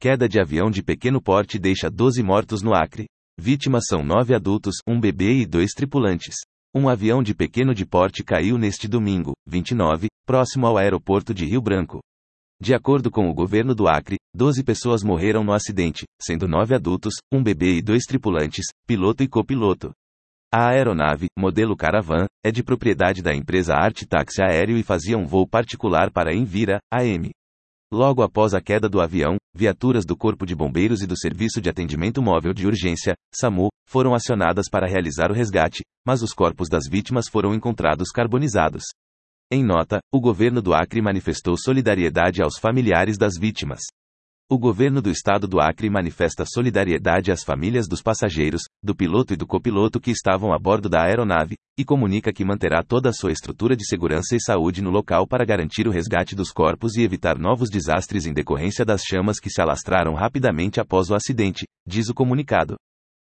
Queda de avião de pequeno porte deixa 12 mortos no Acre. Vítimas são 9 adultos, um bebê e 2 tripulantes. Um avião de pequeno porte caiu neste domingo, 29, próximo ao aeroporto de Rio Branco. De acordo com o governo do Acre, 12 pessoas morreram no acidente, sendo 9 adultos, um bebê e 2 tripulantes, piloto e copiloto. A aeronave, modelo Caravan, é de propriedade da empresa Arte Táxi Aéreo e fazia um voo particular para Envira, AM. Logo após a queda do avião, viaturas do Corpo de Bombeiros e do Serviço de Atendimento Móvel de Urgência, SAMU, foram acionadas para realizar o resgate, mas os corpos das vítimas foram encontrados carbonizados. Em nota, o governo do Acre manifestou solidariedade aos familiares das vítimas. O governo do estado do Acre manifesta solidariedade às famílias dos passageiros, do piloto e do copiloto que estavam a bordo da aeronave, e comunica que manterá toda a sua estrutura de segurança e saúde no local para garantir o resgate dos corpos e evitar novos desastres em decorrência das chamas que se alastraram rapidamente após o acidente, diz o comunicado.